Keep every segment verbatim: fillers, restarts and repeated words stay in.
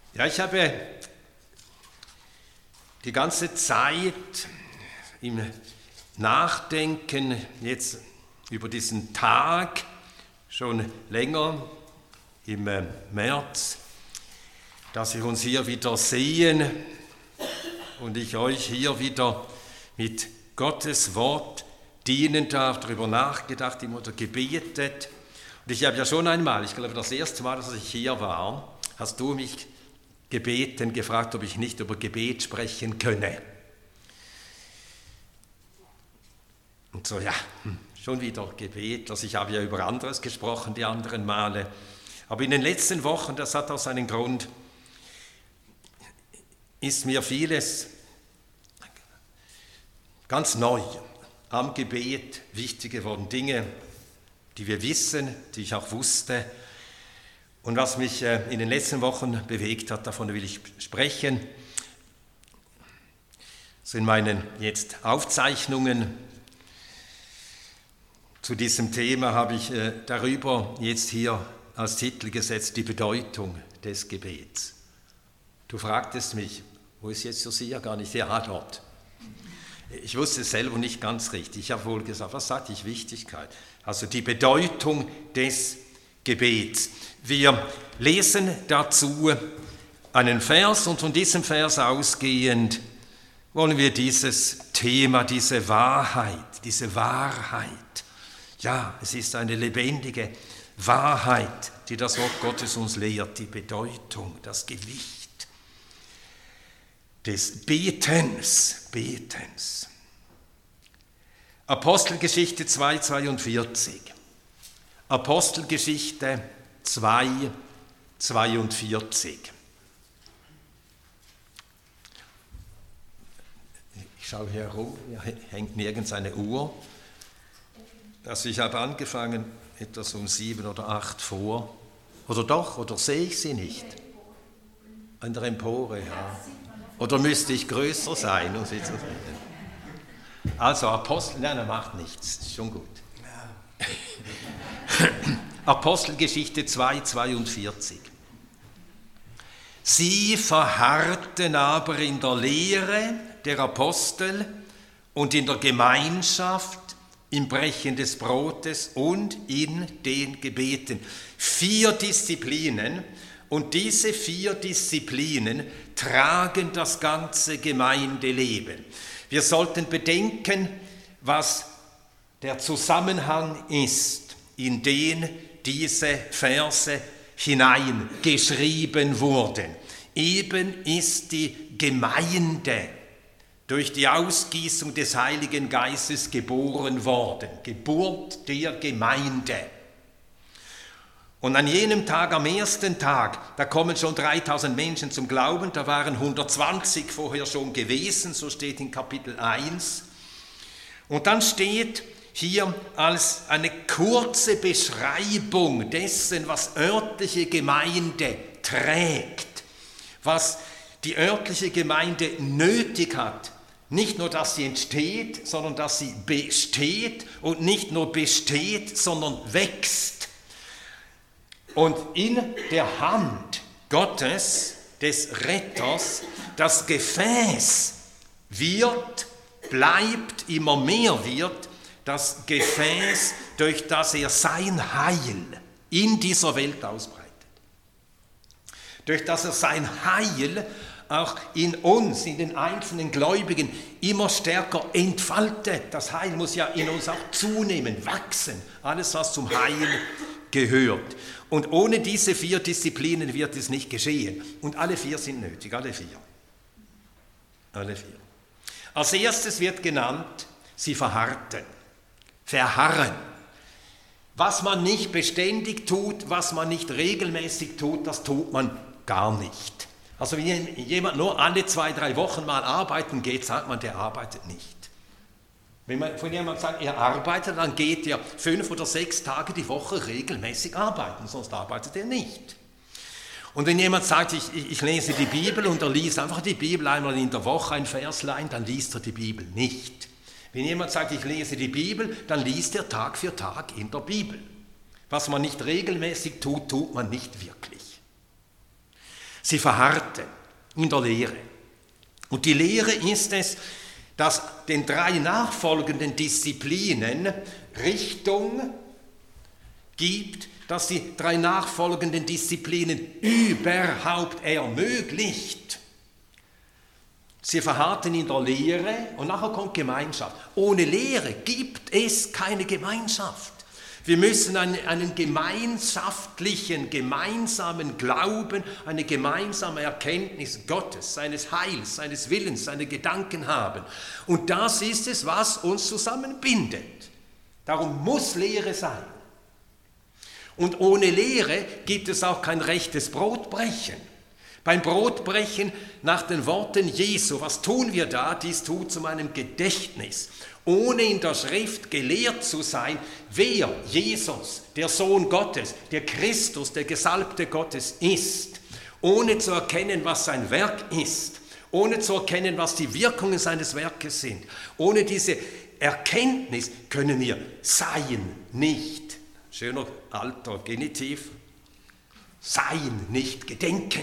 Ja, ich habe die ganze Zeit im Nachdenken jetzt über diesen Tag, schon länger im März, dass wir uns hier wieder sehen und ich euch hier wieder mit Gottes Wort dienen darf, darüber nachgedacht, immer oder gebetet. Und ich habe ja schon einmal, ich glaube das erste Mal, dass ich hier war, hast du mich gebeten, gefragt, ob ich nicht über Gebet sprechen könne. Und so, ja, schon wieder Gebet, also ich habe ja über anderes gesprochen, die anderen Male. Aber in den letzten Wochen, das hat auch seinen Grund, ist mir vieles ganz neu am Gebet wichtig geworden. Dinge, die wir wissen, die ich auch wusste. Und was mich in den letzten Wochen bewegt hat, davon will ich sprechen. So in meinen jetzt Aufzeichnungen zu diesem Thema habe ich darüber jetzt hier als Titel gesetzt, die Bedeutung des Gebets. Du fragtest mich, wo ist jetzt Josia gar nicht? Ja, dort. Ich wusste es selber nicht ganz richtig. Ich habe wohl gesagt, was sagt die Wichtigkeit? Also die Bedeutung des Gebets. Wir lesen dazu einen Vers und von diesem Vers ausgehend wollen wir dieses Thema, diese Wahrheit, diese Wahrheit, ja, es ist eine lebendige Wahrheit, die das Wort Gottes uns lehrt, die Bedeutung, das Gewicht des Betens, Betens. Apostelgeschichte zwei, zweiundvierzig. Apostelgeschichte zwei, zweiundvierzig. Ich schaue hier herum, hier hängt nirgends eine Uhr. Also ich habe angefangen etwas um sieben oder acht vor. Oder doch, oder sehe ich sie nicht? An der Empore, ja. Oder müsste ich größer sein, um sie zu sehen? Also Apostel, nein, er macht nichts, ist schon gut. Apostelgeschichte zwei, zweiundvierzig. Sie verharrten aber in der Lehre der Apostel und in der Gemeinschaft, im Brechen des Brotes und in den Gebeten. Vier Disziplinen, und diese vier Disziplinen tragen das ganze Gemeindeleben. Wir sollten bedenken, was der Zusammenhang ist, in den diese Verse hineingeschrieben wurden. Eben ist die Gemeinde durch die Ausgießung des Heiligen Geistes geboren worden. Geburt der Gemeinde. Und an jenem Tag, am ersten Tag, da kommen schon dreitausend Menschen zum Glauben, da waren hundertzwanzig vorher schon gewesen, so steht in Kapitel eins. Und dann steht hier als eine kurze Beschreibung dessen, was örtliche Gemeinde trägt, was die örtliche Gemeinde nötig hat. Nicht nur, dass sie entsteht, sondern dass sie besteht und nicht nur besteht, sondern wächst. Und in der Hand Gottes, des Retters, das Gefäß wird, bleibt, immer mehr wird, das Gefäß, durch das er sein Heil in dieser Welt ausbreitet. Durch das er sein Heil auch in uns, in den einzelnen Gläubigen, immer stärker entfaltet. Das Heil muss ja in uns auch zunehmen, wachsen, alles, was zum Heil gehört. Und ohne diese vier Disziplinen wird es nicht geschehen. Und alle vier sind nötig, alle vier. Alle vier. Als erstes wird genannt, sie verharrten, verharren. Was man nicht beständig tut, was man nicht regelmäßig tut, das tut man gar nicht. Also wenn jemand nur alle zwei, drei Wochen mal arbeiten geht, sagt man, der arbeitet nicht. Wenn man von jemandem sagt, er arbeitet, dann geht er fünf oder sechs Tage die Woche regelmäßig arbeiten, sonst arbeitet er nicht. Und wenn jemand sagt, ich, ich lese die Bibel und er liest einfach die Bibel einmal in der Woche ein Verslein, dann liest er die Bibel nicht. Wenn jemand sagt, ich lese die Bibel, dann liest er Tag für Tag in der Bibel. Was man nicht regelmäßig tut, tut man nicht wirklich. Sie verharrten in der Lehre. Und die Lehre ist es, dass den drei nachfolgenden Disziplinen Richtung gibt, dass die drei nachfolgenden Disziplinen überhaupt ermöglicht. Sie verharrten in der Lehre und nachher kommt Gemeinschaft. Ohne Lehre gibt es keine Gemeinschaft. Wir müssen einen, einen gemeinschaftlichen, gemeinsamen Glauben, eine gemeinsame Erkenntnis Gottes, seines Heils, seines Willens, seine Gedanken haben. Und das ist es, was uns zusammenbindet. Darum muss Lehre sein. Und ohne Lehre gibt es auch kein rechtes Brotbrechen. Beim Brotbrechen nach den Worten Jesu, was tun wir da? Dies tut zu meinem Gedächtnis. Ohne in der Schrift gelehrt zu sein, wer Jesus, der Sohn Gottes, der Christus, der Gesalbte Gottes ist, ohne zu erkennen, was sein Werk ist, ohne zu erkennen, was die Wirkungen seines Werkes sind, ohne diese Erkenntnis können wir sein nicht, schöner alter Genitiv, sein nicht gedenken.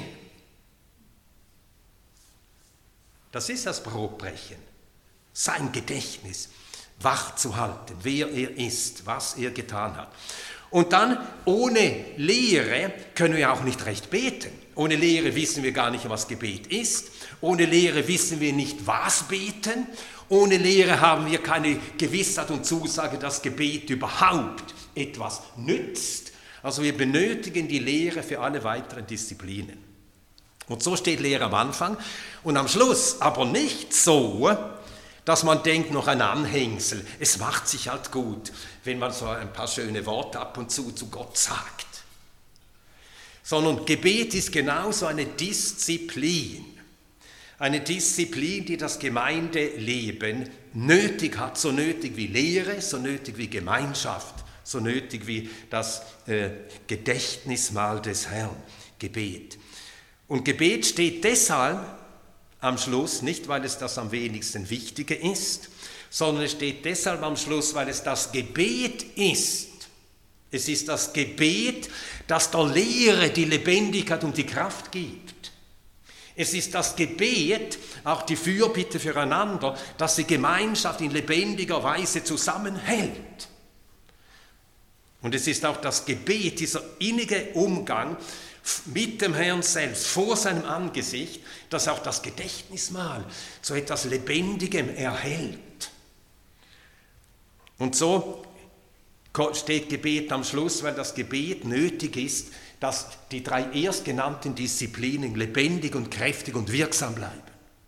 Das ist das Brotbrechen. Sein Gedächtnis wach zu halten, wer er ist, was er getan hat. Und dann, ohne Lehre können wir auch nicht recht beten. Ohne Lehre wissen wir gar nicht, was Gebet ist. Ohne Lehre wissen wir nicht, was beten. Ohne Lehre haben wir keine Gewissheit und Zusage, dass Gebet überhaupt etwas nützt. Also wir benötigen die Lehre für alle weiteren Disziplinen. Und so steht Lehre am Anfang und am Schluss, aber nicht so, dass man denkt, noch ein Anhängsel. Es macht sich halt gut, wenn man so ein paar schöne Worte ab und zu zu Gott sagt. Sondern Gebet ist genauso eine Disziplin. Eine Disziplin, die das Gemeindeleben nötig hat, so nötig wie Lehre, so nötig wie Gemeinschaft, so nötig wie das äh, Gedächtnismahl des Herrn, Gebet. Und Gebet steht deshalb am Schluss, nicht weil es das am wenigsten Wichtige ist, sondern es steht deshalb am Schluss, weil es das Gebet ist. Es ist das Gebet, das der Lehre die Lebendigkeit und die Kraft gibt. Es ist das Gebet, auch die Fürbitte füreinander, dass die Gemeinschaft in lebendiger Weise zusammenhält. Und es ist auch das Gebet, dieser innige Umgang mit dem Herrn selbst, vor seinem Angesicht, das auch das Gedächtnismahl zu etwas Lebendigem erhält. Und so steht Gebet am Schluss, weil das Gebet nötig ist, dass die drei erstgenannten Disziplinen lebendig und kräftig und wirksam bleiben.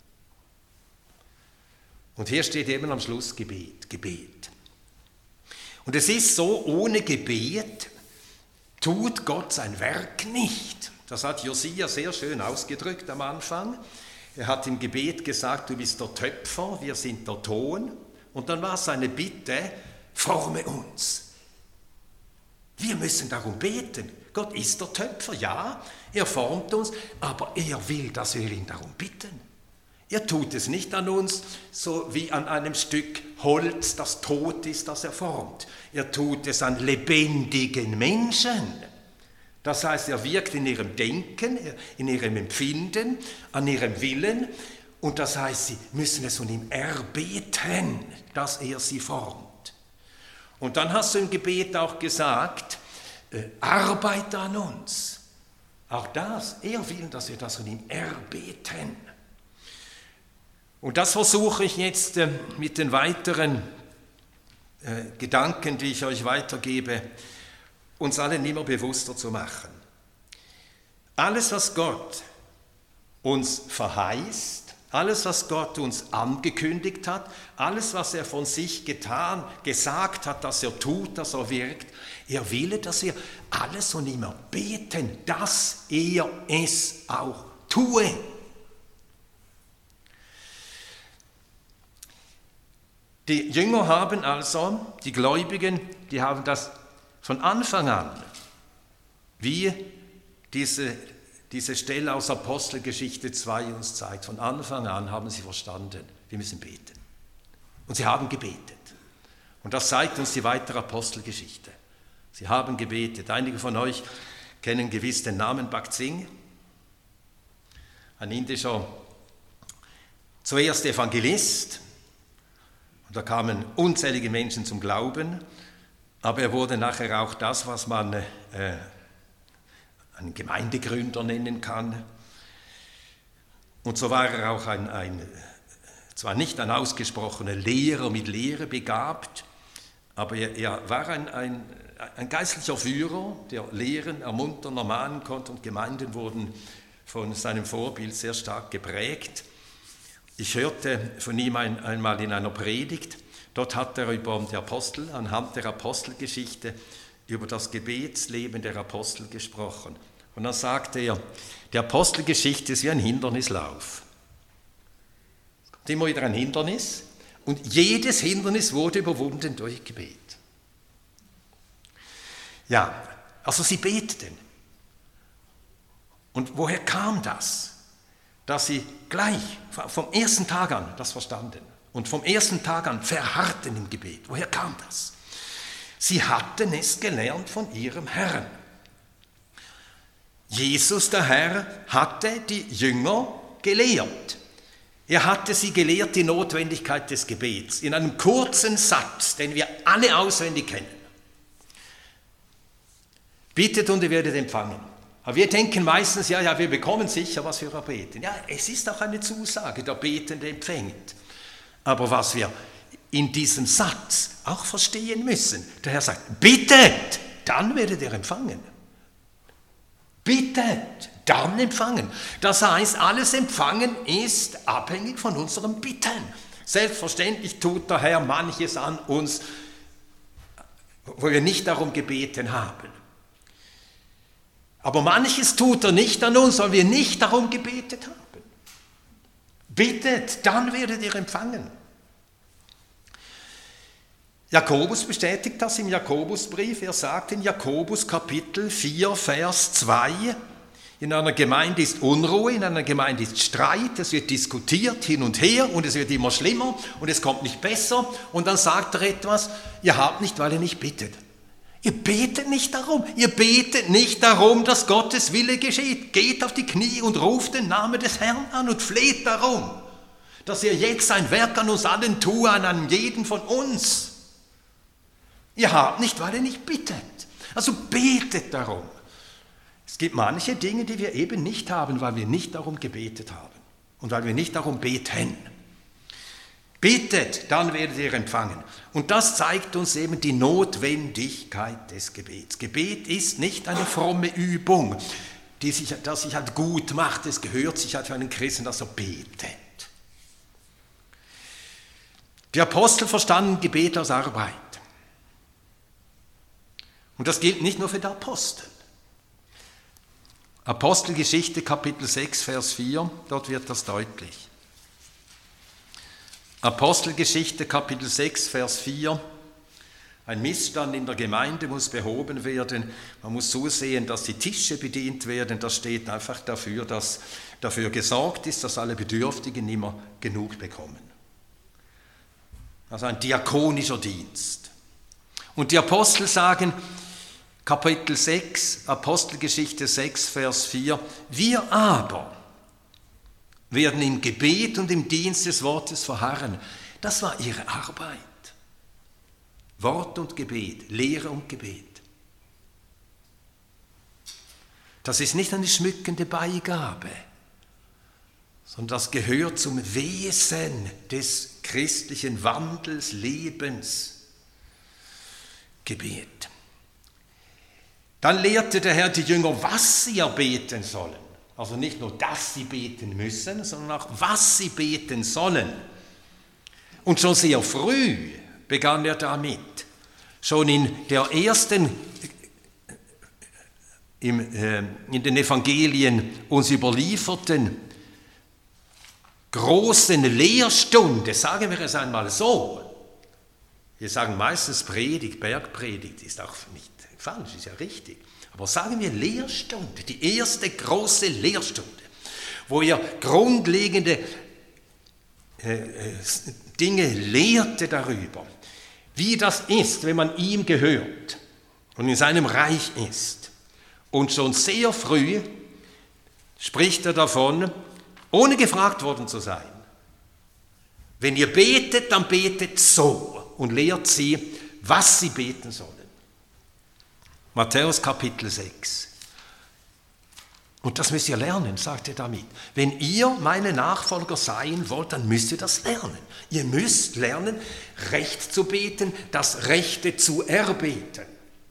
Und hier steht eben am Schluss Gebet, Gebet. Und es ist so, ohne Gebet tut Gott sein Werk nicht. Das hat Josia sehr schön ausgedrückt am Anfang. Er hat im Gebet gesagt, du bist der Töpfer, wir sind der Ton. Und dann war seine Bitte, forme uns. Wir müssen darum beten. Gott ist der Töpfer, ja, er formt uns, aber er will, dass wir ihn darum bitten. Er tut es nicht an uns, so wie an einem Stück Holz, das tot ist, das er formt. Er tut es an lebendigen Menschen. Das heißt, er wirkt in ihrem Denken, in ihrem Empfinden, an ihrem Willen. Und das heißt, sie müssen es von ihm erbeten, dass er sie formt. Und dann hast du im Gebet auch gesagt, äh, arbeite an uns. Auch das, er will, dass wir das von ihm erbeten. Und das versuche ich jetzt äh, mit den weiteren äh, Gedanken, die ich euch weitergebe, uns allen immer bewusster zu machen. Alles, was Gott uns verheißt, alles, was Gott uns angekündigt hat, alles, was er von sich getan, gesagt hat, dass er tut, dass er wirkt, er will, dass wir alles von ihm erbeten, dass er es auch tue. Die Jünger haben also, die Gläubigen, die haben das von Anfang an, wie diese, diese Stelle aus Apostelgeschichte zwei uns zeigt, von Anfang an haben sie verstanden, wir müssen beten. Und sie haben gebetet. Und das zeigt uns die weitere Apostelgeschichte. Sie haben gebetet. Einige von euch kennen gewiss den Namen Bakzing. ein indischer, zuerst Evangelist, und da kamen unzählige Menschen zum Glauben, aber er wurde nachher auch das, was man äh, einen Gemeindegründer nennen kann. Und so war er auch ein, ein, zwar nicht ein ausgesprochener Lehrer mit Lehre begabt, aber er, er war ein, ein, ein geistlicher Führer, der lehren, ermuntern, ermahnen konnte, und Gemeinden wurden von seinem Vorbild sehr stark geprägt. Ich hörte von ihm ein, einmal in einer Predigt, dort hat er über die Apostel, anhand der Apostelgeschichte, über das Gebetsleben der Apostel gesprochen. Und dann sagte er, die Apostelgeschichte ist wie ein Hindernislauf. Es kommt immer wieder ein Hindernis und jedes Hindernis wurde überwunden durch Gebet. Ja, also sie beteten. Und woher kam das? Dass sie gleich vom ersten Tag an das verstanden und vom ersten Tag an verharrten im Gebet. Woher kam das? Sie hatten es gelernt von ihrem Herrn. Jesus, der Herr, hatte die Jünger gelehrt. Er hatte sie gelehrt, die Notwendigkeit des Gebets, in einem kurzen Satz, den wir alle auswendig kennen. Bittet und ihr werdet empfangen. Aber wir denken meistens, ja, ja, wir bekommen sicher, was wir erbeten. Ja, es ist auch eine Zusage, der Betende empfängt. Aber was wir in diesem Satz auch verstehen müssen, der Herr sagt, bittet, dann werdet ihr empfangen. Bittet, dann empfangen. Das heißt, alles Empfangen ist abhängig von unserem Bitten. Selbstverständlich tut der Herr manches an uns, wo wir nicht darum gebeten haben. Aber manches tut er nicht an uns, weil wir nicht darum gebetet haben. Bittet, dann werdet ihr empfangen. Jakobus bestätigt das im Jakobusbrief. Er sagt in Jakobus Kapitel vier, Vers zwei, in einer Gemeinde ist Unruhe, in einer Gemeinde ist Streit, es wird diskutiert hin und her und es wird immer schlimmer und es kommt nicht besser. Und dann sagt er etwas, ihr habt nicht, weil ihr nicht bittet. Ihr betet nicht darum, ihr betet nicht darum, dass Gottes Wille geschieht. Geht auf die Knie und ruft den Namen des Herrn an und fleht darum, dass er jetzt ein Werk an uns allen tue, an jedem von uns. Ihr habt nicht, weil ihr nicht bittet. Also betet darum. Es gibt manche Dinge, die wir eben nicht haben, weil wir nicht darum gebetet haben und weil wir nicht darum beten. Bittet, dann werdet ihr empfangen. Und das zeigt uns eben die Notwendigkeit des Gebets. Gebet ist nicht eine fromme Übung, die sich, dass sich halt gut macht. Es gehört sich halt für einen Christen, dass er betet. Die Apostel verstanden Gebet als Arbeit. Und das gilt nicht nur für die Apostel. Apostelgeschichte Kapitel sechs, Vers vier, dort wird das deutlich. Apostelgeschichte Kapitel sechs, Vers vier. Ein Missstand in der Gemeinde muss behoben werden. Man muss zusehen, dass die Tische bedient werden. Das steht einfach dafür, dass dafür gesorgt ist, dass alle Bedürftigen immer genug bekommen. Also ein diakonischer Dienst. Und die Apostel sagen, Kapitel sechs, Apostelgeschichte sechs, Vers vier, wir aber werden im Gebet und im Dienst des Wortes verharren. Das war ihre Arbeit. Wort und Gebet, Lehre und Gebet. Das ist nicht eine schmückende Beigabe, sondern das gehört zum Wesen des christlichen Wandels, Lebens. Gebet. Dann lehrte der Herr die Jünger, was sie erbeten sollen. Also nicht nur, dass sie beten müssen, sondern auch, was sie beten sollen. Und schon sehr früh begann er damit. Schon in der ersten, im, äh, in den Evangelien uns überlieferten großen Lehrstunde, sagen wir es einmal so. Wir sagen meistens Predigt, Bergpredigt, ist auch nicht falsch, ist ja richtig. Aber sagen wir Lehrstunde, die erste große Lehrstunde, wo er grundlegende äh, Dinge lehrte darüber, wie das ist, wenn man ihm gehört und in seinem Reich ist. Und schon sehr früh spricht er davon, ohne gefragt worden zu sein. Wenn ihr betet, dann betet so und lehrt sie, was sie beten sollen. Matthäus Kapitel sechs. Und das müsst ihr lernen, sagt er damit. Wenn ihr meine Nachfolger sein wollt, dann müsst ihr das lernen. Ihr müsst lernen, recht zu beten, das Rechte zu erbeten.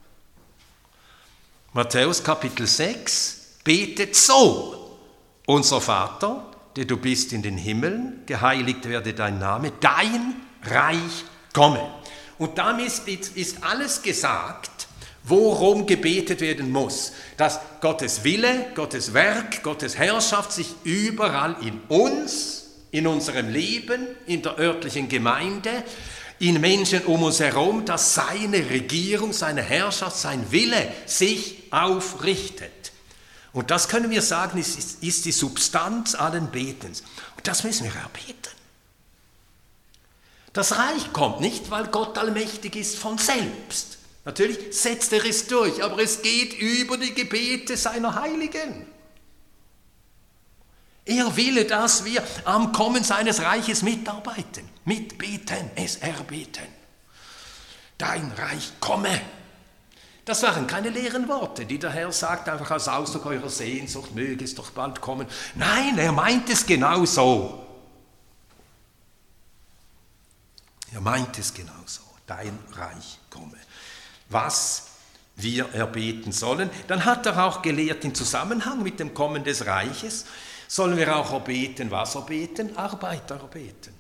Matthäus Kapitel sechs, betet so: Unser Vater, der du bist in den Himmeln, geheiligt werde dein Name, dein Reich komme. Und damit ist alles gesagt, worum gebetet werden muss. Dass Gottes Wille, Gottes Werk, Gottes Herrschaft sich überall in uns, in unserem Leben, in der örtlichen Gemeinde, in Menschen um uns herum, dass seine Regierung, seine Herrschaft, sein Wille sich aufrichtet. Und das können wir sagen, ist, ist die Substanz allen Betens. Und das müssen wir erbeten. Das Reich kommt nicht, weil Gott allmächtig ist von selbst. Natürlich setzt er es durch, aber es geht über die Gebete seiner Heiligen. Er will, dass wir am Kommen seines Reiches mitarbeiten, mitbeten, es erbeten. Dein Reich komme. Das waren keine leeren Worte, die der Herr sagt, einfach als Ausdruck eurer Sehnsucht, möge es doch bald kommen. Nein, er meint es genau so. Er meint es genau so. Dein Reich komme. Was wir erbeten sollen. Dann hat er auch gelehrt, im Zusammenhang mit dem Kommen des Reiches, sollen wir auch erbeten, was erbeten? Arbeiter erbeten.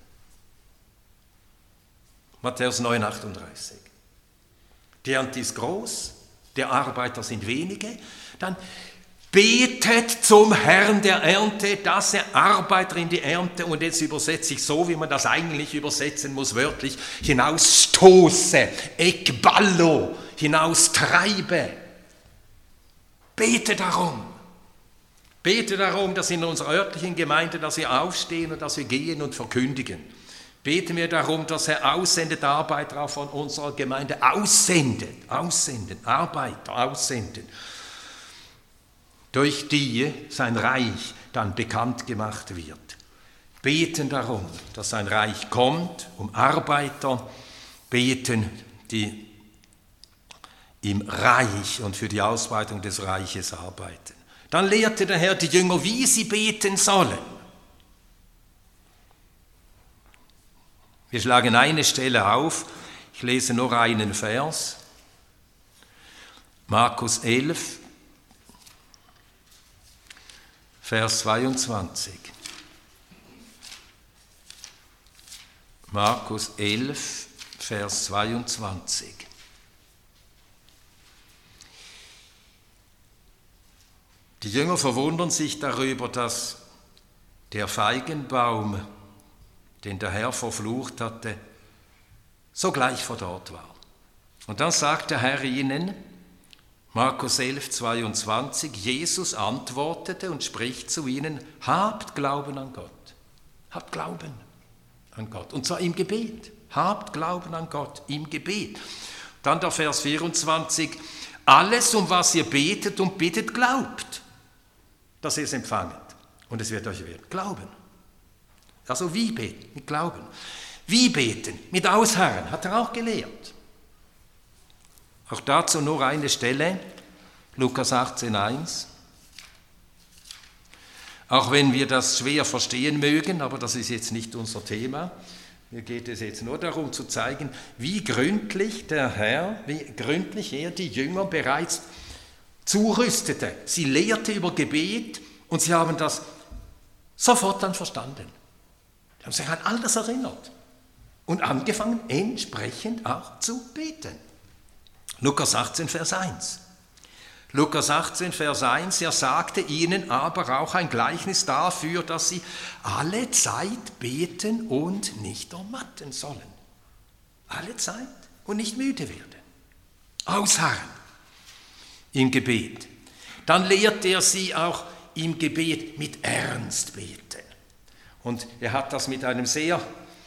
Matthäus neun, achtunddreißig. Die Ernte ist groß, der Arbeiter sind wenige. Dann betet zum Herrn der Ernte, dass er Arbeiter in die Ernte, und jetzt übersetze ich so, wie man das eigentlich übersetzen muss, wörtlich, hinausstoße, ekballo, hinaustreibe. Bete darum. Bete darum, dass in unserer örtlichen Gemeinde, dass wir aufstehen und dass wir gehen und verkündigen. Beten wir darum, dass er aussendet, Arbeiter auch von unserer Gemeinde aussendet, aussenden, Arbeiter aussenden, durch die sein Reich dann bekannt gemacht wird. Beten darum, dass sein Reich kommt, um Arbeiter beten, die im Reich und für die Ausbreitung des Reiches arbeiten. Dann lehrte der Herr die Jünger, wie sie beten sollen. Wir schlagen eine Stelle auf, ich lese nur einen Vers, Markus elf, Vers zweiundzwanzig. Markus elf, Vers zweiundzwanzig. Die Jünger verwundern sich darüber, dass der Feigenbaum, den der Herr verflucht hatte, sogleich vor dort war. Und dann sagt der Herr ihnen, Markus elf, zweiundzwanzig, Jesus antwortete und spricht zu ihnen, habt Glauben an Gott, habt Glauben an Gott, und zwar im Gebet, habt Glauben an Gott im Gebet. Dann der Vers vierundzwanzig, alles, um was ihr betet und bittet, glaubt, dass ihr es empfangt, und es wird euch werden. Glauben. Also wie beten? Mit Glauben. Wie beten? Mit Ausharren, hat er auch gelehrt. Auch dazu nur eine Stelle, Lukas achtzehn, eins. Auch wenn wir das schwer verstehen mögen, aber das ist jetzt nicht unser Thema. Mir geht es jetzt nur darum zu zeigen, wie gründlich der Herr, wie gründlich er die Jünger bereits zurüstete. Sie lehrte über Gebet und sie haben das sofort dann verstanden. Sie haben sich an all das erinnert und angefangen, entsprechend auch zu beten. Lukas achtzehn, Vers eins. Lukas achtzehn, Vers eins, er sagte ihnen aber auch ein Gleichnis dafür, dass sie alle Zeit beten und nicht ermatten sollen. Alle Zeit und nicht müde werden. Ausharren im Gebet. Dann lehrt er sie auch im Gebet mit Ernst beten. Und er hat das mit einem sehr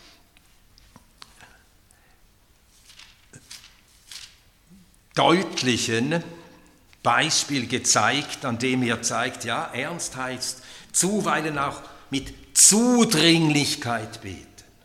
deutlichen Beispiel gezeigt, an dem er zeigt, ja, Ernst heißt zuweilen auch mit Zudringlichkeit beten.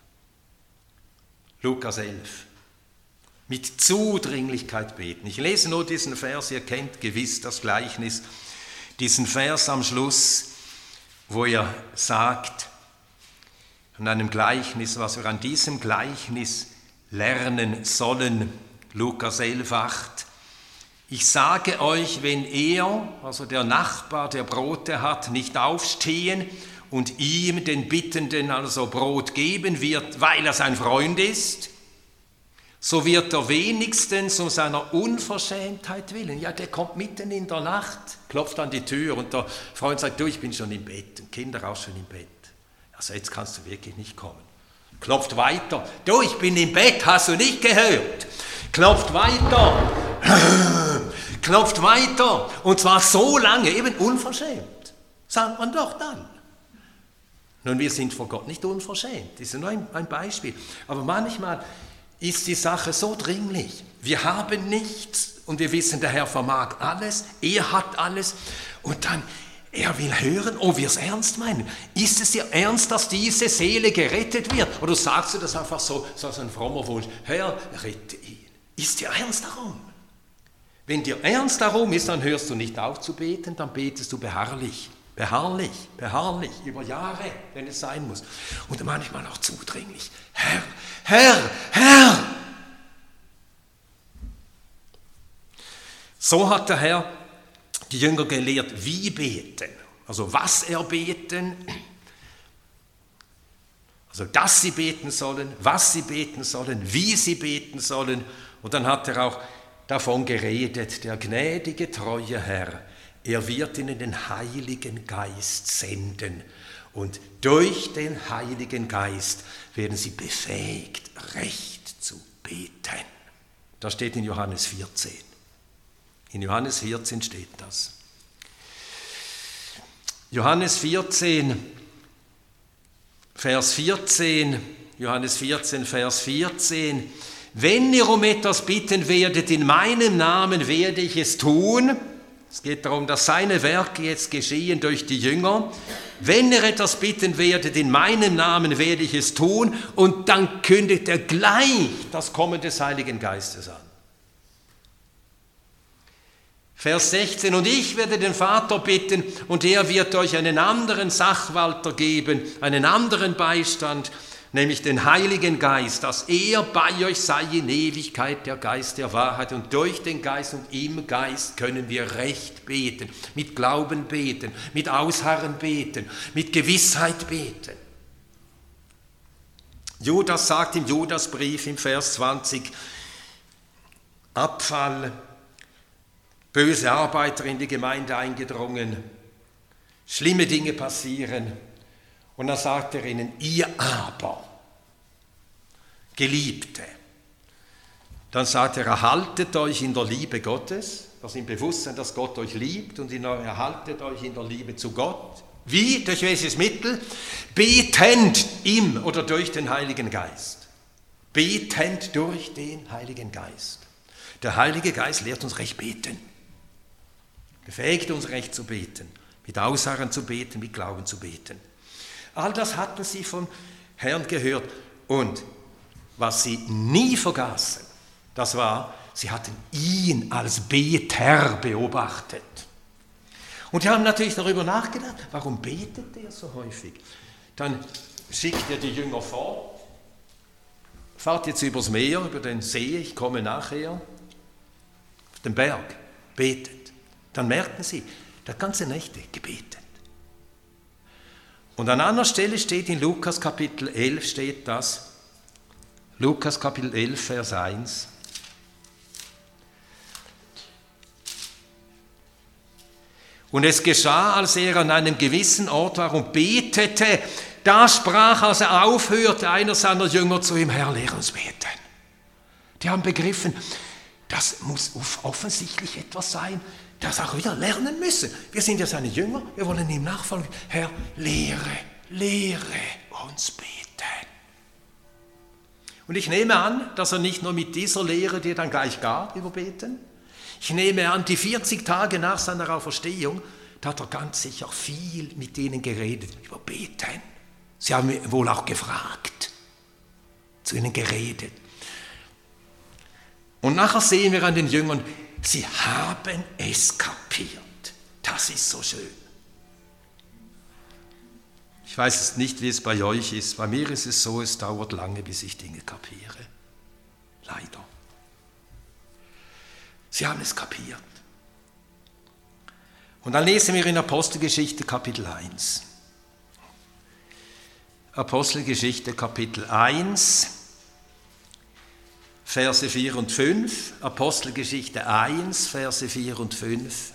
Lukas elf. Mit Zudringlichkeit beten. Ich lese nur diesen Vers, ihr kennt gewiss das Gleichnis, diesen Vers am Schluss, wo er sagt, an einem Gleichnis, was wir an diesem Gleichnis lernen sollen, Lukas elf, acht. Ich sage euch, wenn er, also der Nachbar, der Brote hat, nicht aufstehen und ihm, den Bittenden, also Brot geben wird, weil er sein Freund ist, so wird er wenigstens um seiner Unverschämtheit willen. Ja, der kommt mitten in der Nacht, klopft an die Tür und der Freund sagt, du, ich bin schon im Bett, und Kinder auch schon im Bett. Also jetzt kannst du wirklich nicht kommen. Klopft weiter, du, ich bin im Bett, hast du nicht gehört? Klopft weiter, klopft weiter, und zwar so lange, eben unverschämt, sagt man doch dann. Nun, wir sind vor Gott nicht unverschämt, das ist nur ein, ein Beispiel, aber manchmal ist die Sache so dringlich. Wir haben nichts und wir wissen, der Herr vermag alles, er hat alles und dann, er will hören, ob wir es ernst meinen. Ist es dir ernst, dass diese Seele gerettet wird? Oder sagst du das einfach so, so ein frommer Wunsch, Herr, rette ihn. Ist dir ernst darum? Wenn dir ernst darum ist, dann hörst du nicht auf zu beten, dann betest du beharrlich. Beharrlich, beharrlich, über Jahre, wenn es sein muss. Und manchmal auch zudringlich. Herr, Herr, Herr! So hat der Herr die Jünger gelehrt, wie beten. Also was erbeten, also dass sie beten sollen, was sie beten sollen, wie sie beten sollen. Und dann hat er auch davon geredet, der gnädige, treue Herr, er wird ihnen den Heiligen Geist senden und durch den Heiligen Geist werden sie befähigt, recht zu beten. Das steht in Johannes vierzehn. In Johannes vierzehn steht das. Johannes vierzehn, Vers vierzehn, Johannes vierzehn, Vers vierzehn. Wenn ihr um etwas bitten werdet, in meinem Namen werde ich es tun. Es geht darum, dass seine Werke jetzt geschehen durch die Jünger. Wenn ihr etwas bitten werdet, in meinem Namen werde ich es tun. Und dann kündigt er gleich das Kommen des Heiligen Geistes an. Vers sechzehn, und ich werde den Vater bitten, und er wird euch einen anderen Sachwalter geben, einen anderen Beistand, nämlich den Heiligen Geist, dass er bei euch sei in Ewigkeit, der Geist der Wahrheit. Und durch den Geist und im Geist können wir recht beten, mit Glauben beten, mit Ausharren beten, mit Gewissheit beten. Judas sagt im Judasbrief im Vers zwanzig, Abfall, böse Arbeiter in die Gemeinde eingedrungen, schlimme Dinge passieren. Und dann sagt er ihnen, ihr aber, Geliebte, dann sagt er, erhaltet euch in der Liebe Gottes, das im Bewusstsein, dass Gott euch liebt, und erhaltet euch in der Liebe zu Gott. Wie? Durch welches Mittel? Betend im oder durch den Heiligen Geist. Betend durch den Heiligen Geist. Der Heilige Geist lehrt uns recht beten. Befähigt uns recht zu beten, mit Ausharren zu beten, mit Glauben zu beten. All das hatten sie vom Herrn gehört. Und was sie nie vergaßen, das war, sie hatten ihn als Beter beobachtet. Und sie haben natürlich darüber nachgedacht, warum betet er so häufig? Dann schickt er die Jünger fort. Fahrt jetzt übers Meer, über den See, ich komme nachher. Auf den Berg, betet. Dann merkten sie, der ganze Nächte gebetet. Und an anderer Stelle steht in Lukas Kapitel elf, steht das, Lukas Kapitel elf, Vers eins. Und es geschah, als er an einem gewissen Ort war und betete, da sprach, als er aufhörte, einer seiner Jünger zu ihm, Herr, lehre uns beten. Die haben begriffen, das muss offensichtlich etwas sein, das auch wieder lernen müssen. Wir sind ja seine Jünger, wir wollen ihm nachfolgen. Herr, lehre, lehre uns beten. Und ich nehme an, dass er nicht nur mit dieser Lehre, die er dann gleich gab, über Beten, ich nehme an, die vierzig Tage nach seiner Auferstehung, da hat er ganz sicher viel mit ihnen geredet, über Beten. Sie haben wohl auch gefragt, zu ihnen geredet. Und nachher sehen wir an den Jüngern, sie haben es kapiert. Das ist so schön. Ich weiß nicht, wie es bei euch ist. Bei mir ist es so, es dauert lange, bis ich Dinge kapiere. Leider. Sie haben es kapiert. Und dann lesen wir in Apostelgeschichte Kapitel eins. Apostelgeschichte Kapitel eins, Verse vier und fünf. Apostelgeschichte eins, Verse vier und fünf.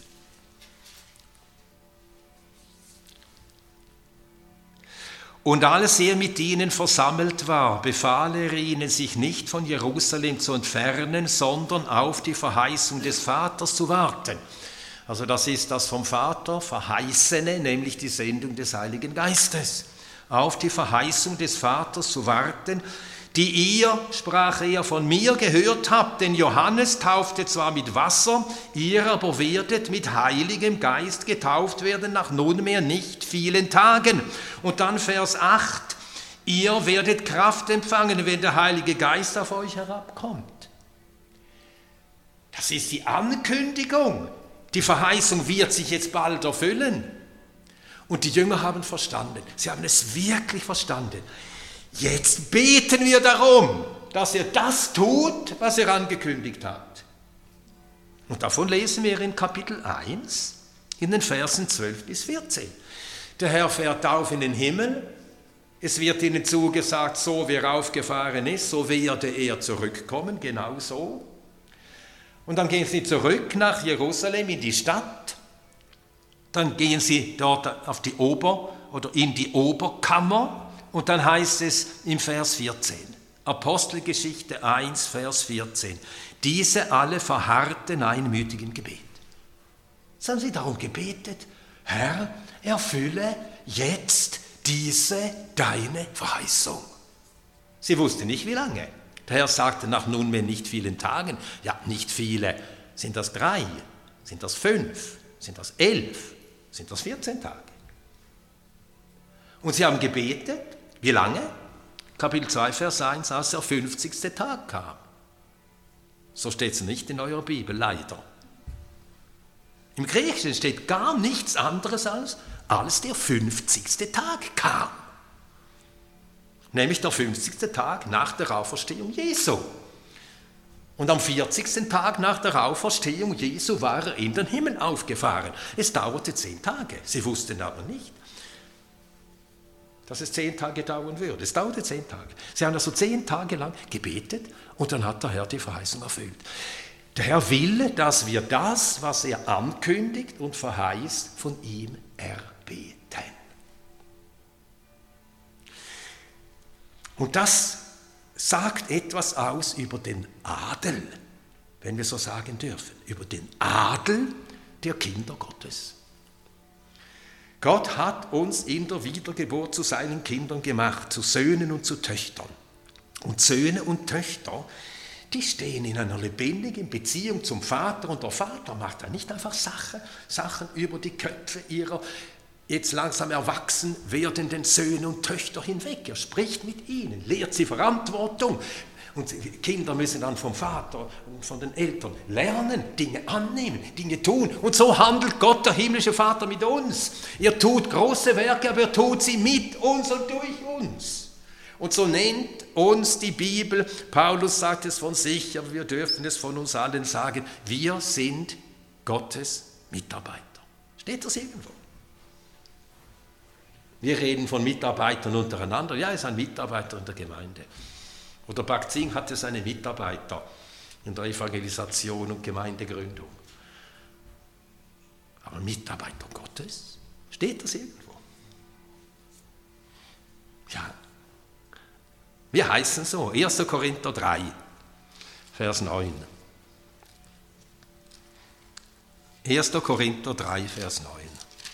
Und als er mit ihnen versammelt war, befahl er ihnen, sich nicht von Jerusalem zu entfernen, sondern auf die Verheißung des Vaters zu warten. Also das ist das vom Vater Verheißene, nämlich die Sendung des Heiligen Geistes. Auf die Verheißung des Vaters zu warten, die ihr, sprach er, von mir gehört habt, denn Johannes taufte zwar mit Wasser, ihr aber werdet mit Heiligem Geist getauft werden nach nunmehr nicht vielen Tagen. Und dann Vers acht, ihr werdet Kraft empfangen, wenn der Heilige Geist auf euch herabkommt. Das ist die Ankündigung. Die Verheißung wird sich jetzt bald erfüllen. Und die Jünger haben verstanden, sie haben es wirklich verstanden. Jetzt beten wir darum, dass er das tut, was er angekündigt hat. Und davon lesen wir in Kapitel eins, in den Versen zwölf bis vierzehn. Der Herr fährt auf in den Himmel, es wird ihnen zugesagt, so wie er aufgefahren ist, so werde er zurückkommen, genau so. Und dann gehen sie zurück nach Jerusalem in die Stadt, dann gehen sie dort auf die Ober- oder in die Oberkammer. Und dann heißt es im Vers vierzehn, Apostelgeschichte eins, Vers vierzehn, diese alle verharrten einmütig im Gebet. Jetzt haben sie darum gebetet, Herr, erfülle jetzt diese deine Verheißung. Sie wussten nicht, wie lange. Der Herr sagte nach nunmehr nicht vielen Tagen, ja, nicht viele, sind das drei, sind das fünf, sind das elf, sind das vierzehn Tage. Und sie haben gebetet, wie lange? Kapitel zwei, Vers eins, als der fünfzigste Tag kam. So steht es nicht in eurer Bibel, leider. Im Griechischen steht gar nichts anderes als, als der fünfzigste Tag kam. Nämlich der fünfzigste Tag nach der Auferstehung Jesu. Und am vierzigsten Tag nach der Auferstehung Jesu war er in den Himmel aufgefahren. Es dauerte zehn Tage. Sie wussten aber nicht, dass es zehn Tage dauern würde. Es dauerte zehn Tage. Sie haben also zehn Tage lang gebetet und dann hat der Herr die Verheißung erfüllt. Der Herr will, dass wir das, was er ankündigt und verheißt, von ihm erbeten. Und das sagt etwas aus über den Adel, wenn wir so sagen dürfen, über den Adel der Kinder Gottes. Gott hat uns in der Wiedergeburt zu seinen Kindern gemacht, zu Söhnen und zu Töchtern. Und Söhne und Töchter, die stehen in einer lebendigen Beziehung zum Vater und der Vater macht da nicht einfach Sachen, Sachen über die Köpfe ihrer jetzt langsam erwachsen werdenden Söhne und Töchter hinweg. Er spricht mit ihnen, lehrt sie Verantwortung. Und Kinder müssen dann vom Vater und von den Eltern lernen, Dinge annehmen, Dinge tun. Und so handelt Gott, der himmlische Vater, mit uns. Er tut große Werke, aber er tut sie mit uns und durch uns. Und so nennt uns die Bibel, Paulus sagt es von sich, aber wir dürfen es von uns allen sagen, wir sind Gottes Mitarbeiter. Steht das irgendwo? Wir reden von Mitarbeitern untereinander. Ja, er ist ein Mitarbeiter in der Gemeinde. Oder Bakzing hatte seine Mitarbeiter in der Evangelisation und Gemeindegründung. Aber Mitarbeiter Gottes? Steht das irgendwo? Ja. Wir heißen so, erster Korinther drei, Vers neun. erster Korinther drei, Vers neun.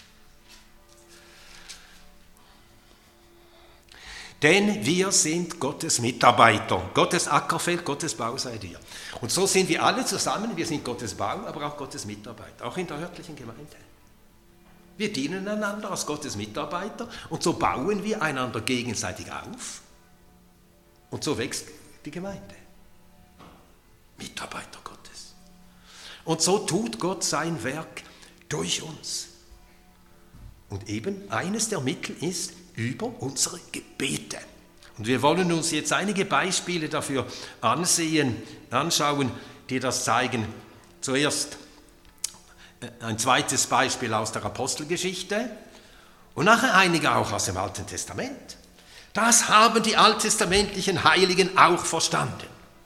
Denn wir sind Gottes Mitarbeiter, Gottes Ackerfeld, Gottes Bau seid ihr. Und so sind wir alle zusammen, wir sind Gottes Bau, aber auch Gottes Mitarbeiter, auch in der örtlichen Gemeinde. Wir dienen einander als Gottes Mitarbeiter und so bauen wir einander gegenseitig auf und so wächst die Gemeinde. Mitarbeiter Gottes. Und so tut Gott sein Werk durch uns. Und eben eines der Mittel ist über unsere Gebete. Und wir wollen uns jetzt einige Beispiele dafür ansehen, anschauen, die das zeigen. Zuerst ein zweites Beispiel aus der Apostelgeschichte und nachher einige auch aus dem Alten Testament. Das haben die alttestamentlichen Heiligen auch verstanden.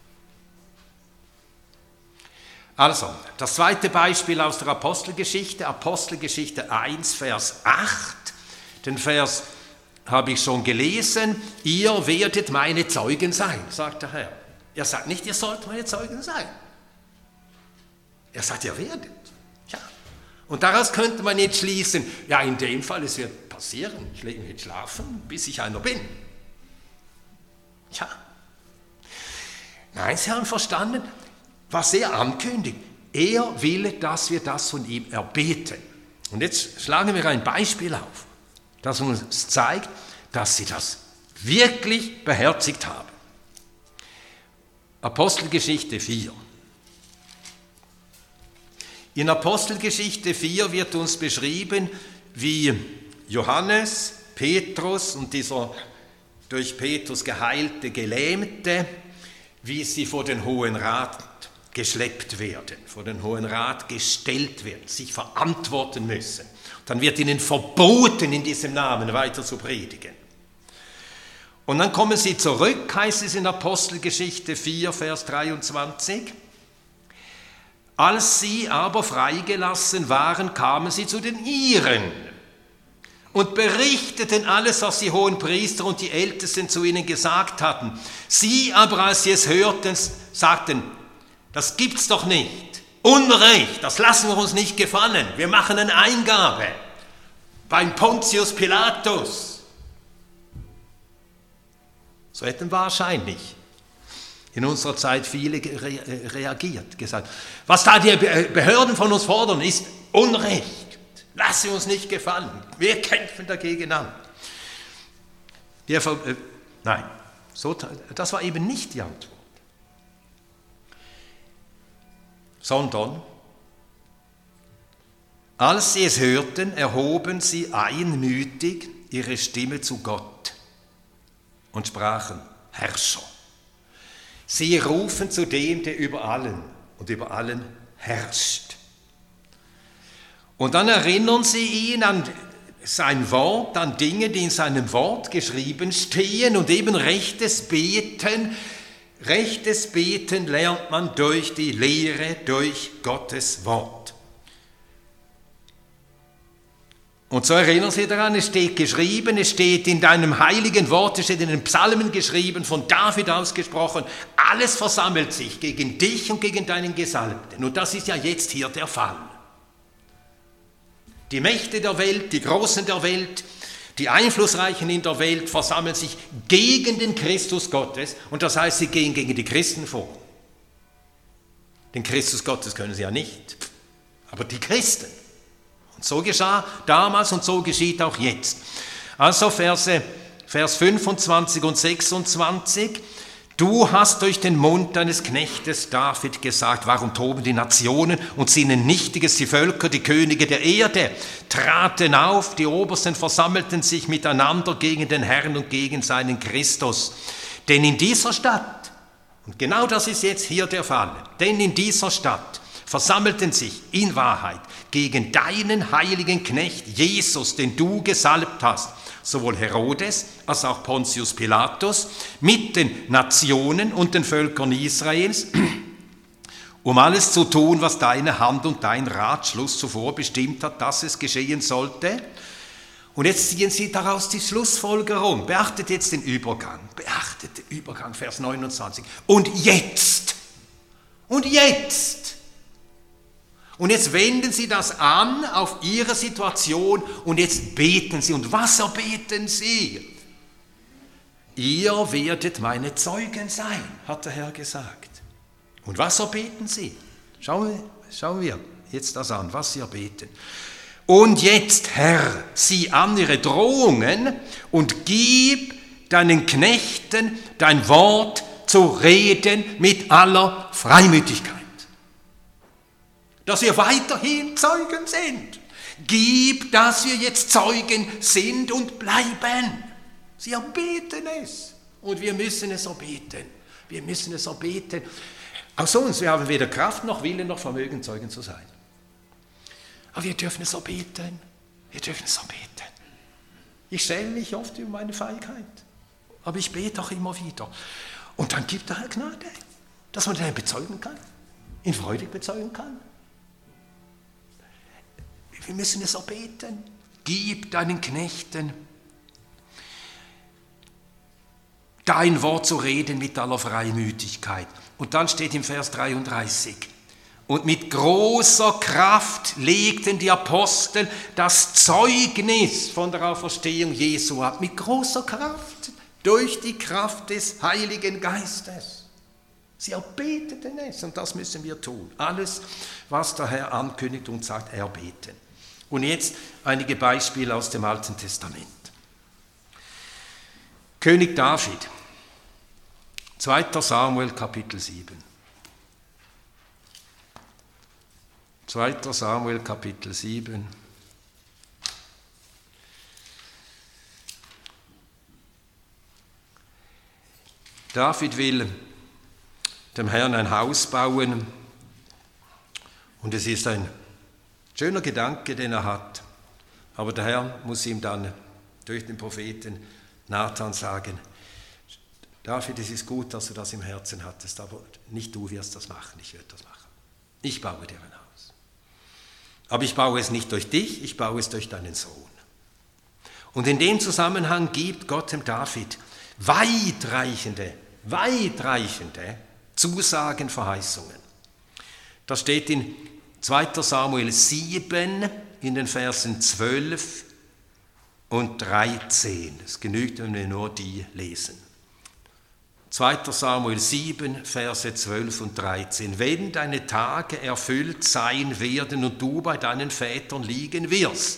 Also, das zweite Beispiel aus der Apostelgeschichte, Apostelgeschichte eins, Vers acht. Den Vers habe ich schon gelesen. Ihr werdet meine Zeugen sein, sagt der Herr. Er sagt nicht, ihr sollt meine Zeugen sein. Er sagt, ihr werdet. Ja. Und daraus könnte man jetzt schließen, ja, in dem Fall, es wird passieren. Ich lege mich jetzt schlafen, bis ich einer bin. Ja. Nein, sie haben verstanden, was er ankündigt. Er will, dass wir das von ihm erbeten. Und jetzt schlagen wir ein Beispiel auf, das uns zeigt, dass sie das wirklich beherzigt haben. Apostelgeschichte vier. In Apostelgeschichte vier wird uns beschrieben, wie Johannes, Petrus und dieser durch Petrus geheilte Gelähmte, wie sie vor den Hohen Rat geschleppt werden, vor den Hohen Rat gestellt werden, sich verantworten müssen. Dann wird ihnen verboten, in diesem Namen weiter zu predigen. Und dann kommen sie zurück, heißt es in Apostelgeschichte vier, Vers dreiundzwanzig. Als sie aber freigelassen waren, kamen sie zu den Ihren und berichteten alles, was die Hohenpriester und die Ältesten zu ihnen gesagt hatten. Sie aber, als sie es hörten, sagten, das gibt's doch nicht. Unrecht, das lassen wir uns nicht gefallen. Wir machen eine Eingabe beim Pontius Pilatus. So hätten wahrscheinlich in unserer Zeit viele re- reagiert, gesagt, was da die Behörden von uns fordern, ist Unrecht. Lassen wir uns nicht gefallen. Wir kämpfen dagegen an. Die, äh, nein, so, das war eben nicht die Antwort. Sondern, als sie es hörten, erhoben sie einmütig ihre Stimme zu Gott und sprachen, Herrscher. Sie rufen zu dem, der über allen und über allen herrscht. Und dann erinnern sie ihn an sein Wort, an Dinge, die in seinem Wort geschrieben stehen und eben rechtes Beten. Rechtes Beten lernt man durch die Lehre, durch Gottes Wort. Und so erinnern Sie daran, es steht geschrieben, es steht in deinem heiligen Wort, es steht in den Psalmen geschrieben, von David ausgesprochen, alles versammelt sich gegen dich und gegen deinen Gesalbten. Und das ist ja jetzt hier der Fall. Die Mächte der Welt, die Großen der Welt, die Einflussreichen in der Welt versammeln sich gegen den Christus Gottes und das heißt, sie gehen gegen die Christen vor. Den Christus Gottes können sie ja nicht, aber die Christen. Und so geschah damals und so geschieht auch jetzt. Also Verse, Vers fünfundzwanzig und sechsundzwanzig. Du hast durch den Mund deines Knechtes David gesagt, warum toben die Nationen und sinnen Nichtiges die Völker, die Könige der Erde, traten auf, die Obersten versammelten sich miteinander gegen den Herrn und gegen seinen Christus. Denn in dieser Stadt, und genau das ist jetzt hier der Fall, denn in dieser Stadt versammelten sich in Wahrheit gegen deinen heiligen Knecht Jesus, den du gesalbt hast, sowohl Herodes als auch Pontius Pilatus, mit den Nationen und den Völkern Israels, um alles zu tun, was deine Hand und dein Ratschluss zuvor bestimmt hat, dass es geschehen sollte. Und jetzt ziehen sie daraus die Schlussfolgerung. Beachtet jetzt den Übergang. Beachtet den Übergang, Vers neunundzwanzig. Und jetzt, und jetzt, und jetzt wenden sie das an auf ihre Situation und jetzt beten sie. Und was erbeten sie? Ihr werdet meine Zeugen sein, hat der Herr gesagt. Und was erbeten sie? Schauen wir, schauen wir jetzt das an, was sie erbeten. Und jetzt, Herr, sieh an ihre Drohungen und gib deinen Knechten dein Wort zu reden mit aller Freimütigkeit. Dass wir weiterhin Zeugen sind. Gib, dass wir jetzt Zeugen sind und bleiben. Sie erbeten es. Und wir müssen es erbeten. Wir müssen es erbeten. Aus uns, wir haben weder Kraft noch Willen noch Vermögen, Zeugen zu sein. Aber wir dürfen es erbeten. Wir dürfen es erbeten. Ich schäme mich oft über meine Feigheit. Aber ich bete auch immer wieder. Und dann gibt der Herr Gnade, dass man den Herrn bezeugen kann. Ihn freudig bezeugen kann. Wir müssen es erbeten. Gib deinen Knechten dein Wort zu reden mit aller Freimütigkeit. Und dann steht im Vers dreiunddreißig, und mit großer Kraft legten die Apostel das Zeugnis von der Auferstehung Jesu ab. Mit großer Kraft, durch die Kraft des Heiligen Geistes. Sie erbeteten es und das müssen wir tun. Alles, was der Herr ankündigt und sagt, erbeten. Und jetzt einige Beispiele aus dem Alten Testament. König David, zweiter Samuel Kapitel sieben. zweiter Samuel Kapitel sieben. David will dem Herrn ein Haus bauen und es ist ein schöner Gedanke, den er hat. Aber der Herr muss ihm dann durch den Propheten Nathan sagen, David, es ist gut, dass du das im Herzen hattest, aber nicht du wirst das machen, ich werde das machen. Ich baue dir ein Haus. Aber ich baue es nicht durch dich, ich baue es durch deinen Sohn. Und in dem Zusammenhang gibt Gott dem David weitreichende, weitreichende Zusagen, Verheißungen. Das steht in zweiter Samuel sieben in den Versen zwölf und dreizehn. Es genügt, wenn wir nur die lesen. zweiter Samuel sieben, Verse zwölf und dreizehn. Wenn deine Tage erfüllt sein werden und du bei deinen Vätern liegen wirst,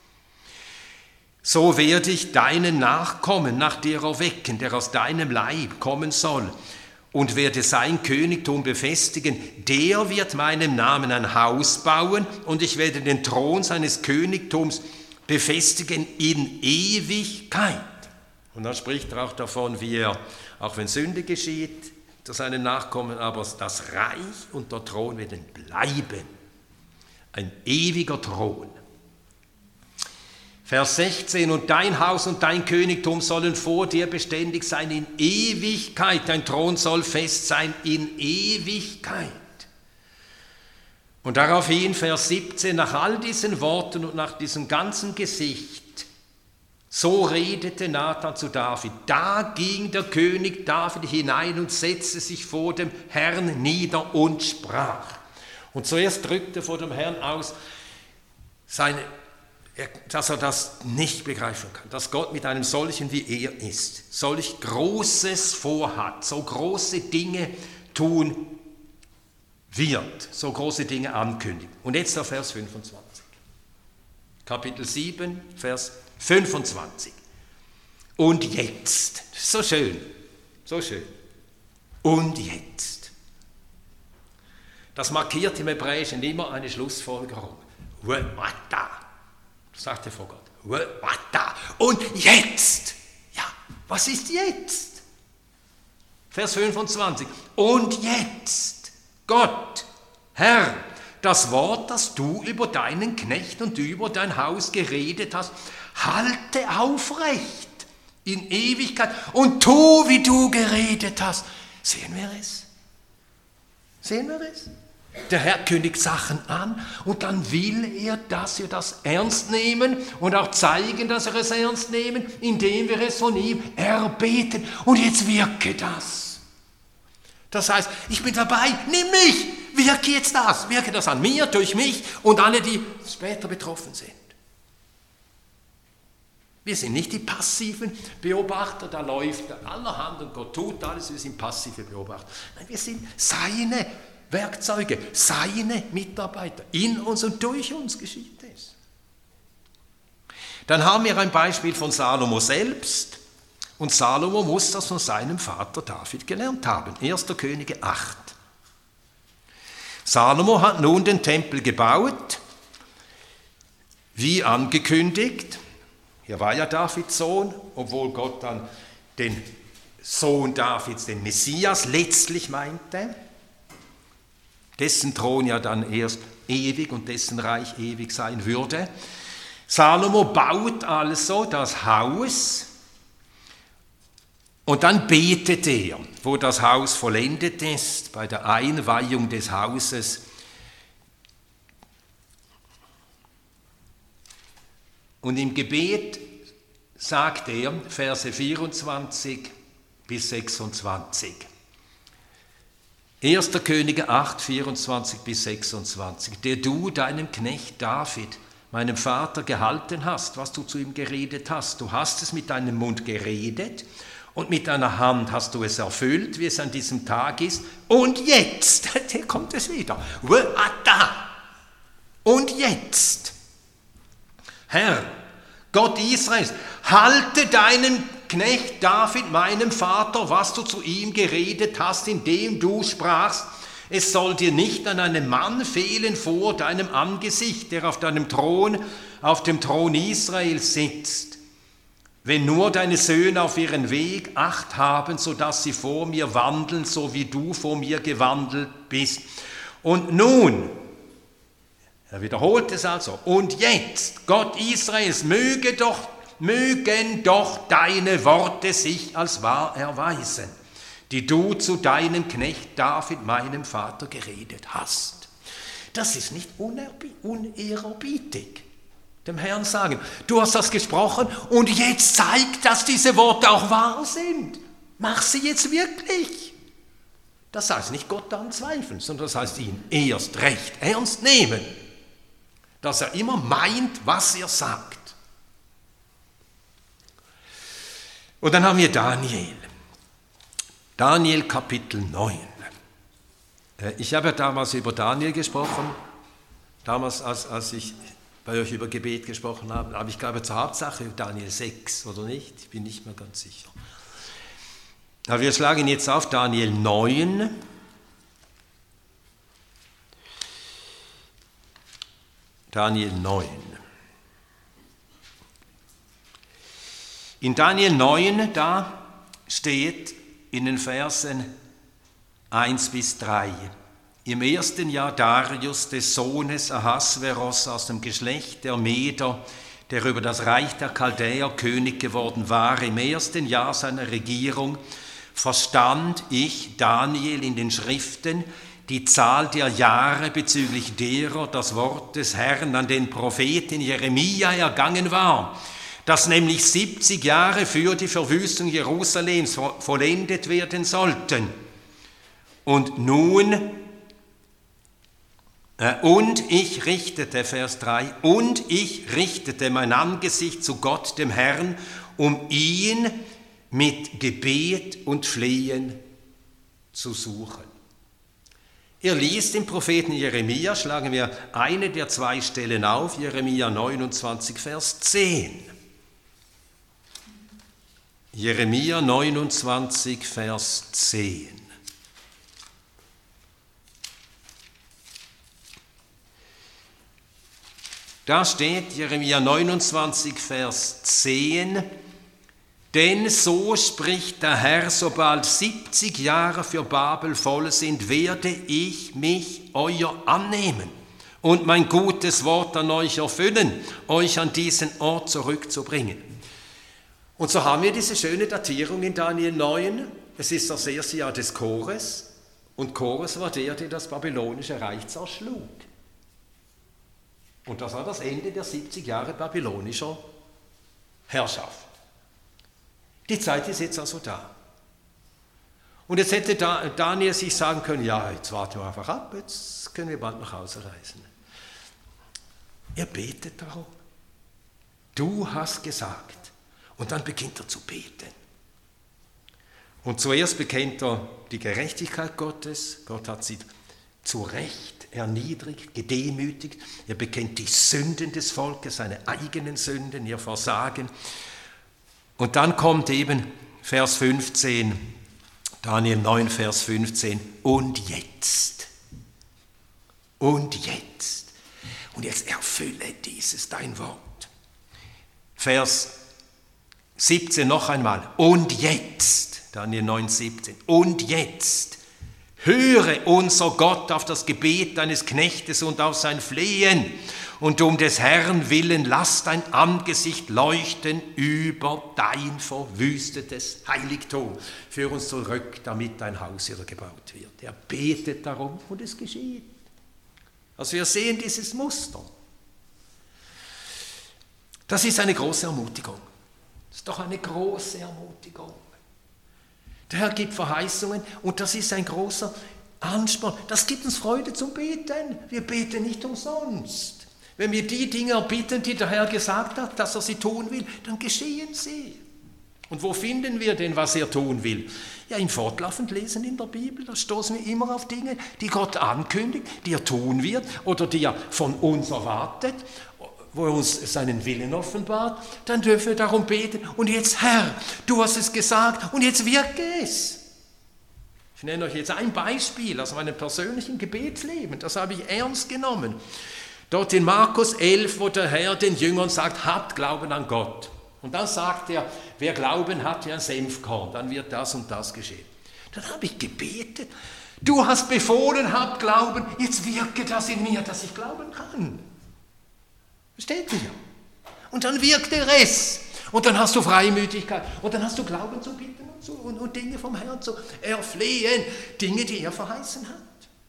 so werde ich deinen Nachkommen nach dir erwecken, der aus deinem Leib kommen soll, und werde sein Königtum befestigen. Der wird meinem Namen ein Haus bauen und ich werde den Thron seines Königtums befestigen in Ewigkeit. Und dann spricht er auch davon, wie er, auch wenn Sünde geschieht, zu seinen Nachkommen, aber das Reich und der Thron werden bleiben. Ein ewiger Thron. Vers sechzehn, und dein Haus und dein Königtum sollen vor dir beständig sein in Ewigkeit. Dein Thron soll fest sein in Ewigkeit. Und daraufhin Vers siebzehn, nach all diesen Worten und nach diesem ganzen Gesicht, so redete Nathan zu David. Da ging der König David hinein und setzte sich vor dem Herrn nieder und sprach. Und zuerst drückte vor dem Herrn aus, seine, dass er das nicht begreifen kann, dass Gott mit einem solchen wie er ist, solch Großes vorhat, so große Dinge tun wird, so große Dinge ankündigt. Und jetzt der Vers fünfundzwanzig. Kapitel sieben, Vers fünfundzwanzig. Und jetzt, so schön, so schön. Und jetzt. Das markiert im Hebräischen immer eine Schlussfolgerung. Wata, sagt er vor Gott. Wata. Und jetzt. Ja, was ist jetzt? Vers fünfundzwanzig. Und jetzt, Gott, Herr, das Wort, das du über deinen Knecht und über dein Haus geredet hast, halte aufrecht in Ewigkeit und tu, wie du geredet hast. Sehen wir es? Sehen wir es? Der Herr kündigt Sachen an und dann will er, dass wir das ernst nehmen und auch zeigen, dass wir es ernst nehmen, indem wir es von ihm erbeten. Und jetzt wirke das. Das heißt, ich bin dabei, nimm mich, wirke jetzt das, wirke das an mir, durch mich und alle, die später betroffen sind. Wir sind nicht die passiven Beobachter, da läuft allerhand und Gott tut alles, wir sind passive Beobachter. Nein, wir sind seine Werkzeuge, seine Mitarbeiter. In uns und durch uns geschieht es. Dann haben wir ein Beispiel von Salomo selbst. Und Salomo muss das von seinem Vater David gelernt haben. erster Könige acht. Salomo hat nun den Tempel gebaut, wie angekündigt. Er war ja Davids Sohn, obwohl Gott dann den Sohn Davids, den Messias, letztlich meinte, dessen Thron ja dann erst ewig und dessen Reich ewig sein würde. Salomo baut also das Haus und dann betet er, wo das Haus vollendet ist, bei der Einweihung des Hauses. Und im Gebet sagt er, Verse vierundzwanzig bis sechsundzwanzig. erster Könige acht, vierundzwanzig bis sechsundzwanzig. Der du deinem Knecht David, meinem Vater, gehalten hast, was du zu ihm geredet hast. Du hast es mit deinem Mund geredet und mit deiner Hand hast du es erfüllt, wie es an diesem Tag ist. Und jetzt, hier kommt es wieder. Und jetzt, Herr, Gott Israels, halte deinem Knecht David, meinem Vater, was du zu ihm geredet hast, indem du sprachst, es soll dir nicht an einem Mann fehlen vor deinem Angesicht, der auf deinem Thron, auf dem Thron Israels sitzt, wenn nur deine Söhne auf ihren Weg Acht haben, sodass sie vor mir wandeln, so wie du vor mir gewandelt bist. Und nun, er wiederholt es also, und jetzt, Gott Israels, möge doch, mögen doch deine Worte sich als wahr erweisen, die du zu deinem Knecht David, meinem Vater, geredet hast. Das ist nicht unehrerbietig, dem Herrn sagen, du hast das gesprochen und jetzt zeig, dass diese Worte auch wahr sind. Mach sie jetzt wirklich. Das heißt nicht Gott anzweifeln, sondern das heißt ihn erst recht ernst nehmen, dass er immer meint, was er sagt. Und dann haben wir Daniel. Daniel Kapitel neun. Ich habe ja damals über Daniel gesprochen, damals als, als ich bei euch über Gebet gesprochen habe, aber ich glaube zur Hauptsache Daniel sechs, oder nicht? Ich bin nicht mehr ganz sicher. Aber wir schlagen jetzt auf Daniel neun. Daniel neun. In Daniel neun, da steht in den Versen eins bis drei, im ersten Jahr Darius des Sohnes Ahasveros aus dem Geschlecht der Meder, der über das Reich der Chaldäer König geworden war, im ersten Jahr seiner Regierung, verstand ich, Daniel, in den Schriften die Zahl der Jahre bezüglich derer das Wort des Herrn an den Propheten Jeremia ergangen war, dass nämlich siebzig Jahre für die Verwüstung Jerusalems vollendet werden sollten. Und nun, äh, und ich richtete, Vers drei, und ich richtete mein Angesicht zu Gott, dem Herrn, um ihn mit Gebet und Flehen zu suchen. Er liest den Propheten Jeremia, schlagen wir eine der zwei Stellen auf, Jeremia neunundzwanzig, Vers zehn. Jeremia neunundzwanzig, Vers zehn. Da steht Jeremia neunundzwanzig, Vers zehn, denn so spricht der Herr, sobald siebzig Jahre für Babel voll sind, werde ich mich euer annehmen und mein gutes Wort an euch erfüllen, euch an diesen Ort zurückzubringen. Und so haben wir diese schöne Datierung in Daniel neun. Es ist das erste Jahr des Kores und Kores war der, der das babylonische Reich zerschlug. Und das war das Ende der siebzig Jahre babylonischer Herrschaft. Die Zeit ist jetzt also da. Und jetzt hätte Daniel sich sagen können, ja, jetzt warten wir einfach ab, jetzt können wir bald nach Hause reisen. Er betet darum. Du hast gesagt. Und dann beginnt er zu beten. Und zuerst bekennt er die Gerechtigkeit Gottes. Gott hat sie zu Recht erniedrigt, gedemütigt. Er bekennt die Sünden des Volkes, seine eigenen Sünden, ihr Versagen. Und dann kommt eben Vers fünfzehn, Daniel neun, Vers fünfzehn, und jetzt, und jetzt, und jetzt erfülle dieses dein Wort. Vers siebzehn noch einmal, und jetzt, Daniel neun, siebzehn, und jetzt, höre unser Gott auf das Gebet deines Knechtes und auf sein Flehen, und um des Herrn willen lass dein Angesicht leuchten über dein verwüstetes Heiligtum. Führ uns zurück, damit dein Haus wieder gebaut wird. Er betet darum und es geschieht. Also wir sehen dieses Muster. Das ist eine große Ermutigung. Das ist doch eine große Ermutigung. Der Herr gibt Verheißungen und das ist ein großer Ansporn. Das gibt uns Freude zum Beten. Wir beten nicht umsonst. Wenn wir die Dinge erbitten, die der Herr gesagt hat, dass er sie tun will, dann geschehen sie. Und wo finden wir denn, was er tun will? Ja, im fortlaufend Lesen in der Bibel, da stoßen wir immer auf Dinge, die Gott ankündigt, die er tun wird oder die er von uns erwartet, wo er uns seinen Willen offenbart. Dann dürfen wir darum beten. Und jetzt, Herr, du hast es gesagt und jetzt wirke es. Ich nenne euch jetzt ein Beispiel aus meinem persönlichen Gebetsleben. Das habe ich ernst genommen. Dort in Markus elf, wo der Herr den Jüngern sagt, habt Glauben an Gott. Und dann sagt er, wer Glauben hat wie ein Senfkorn, dann wird das und das geschehen. Dann habe ich gebetet, du hast befohlen, habt Glauben, jetzt wirke das in mir, dass ich glauben kann. Versteht ihr? Und dann wirkt er es. Und dann hast du Freimütigkeit. Und dann hast du Glauben zu bitten und, so, und, und Dinge vom Herrn zu erflehen. Dinge, die er verheißen hat.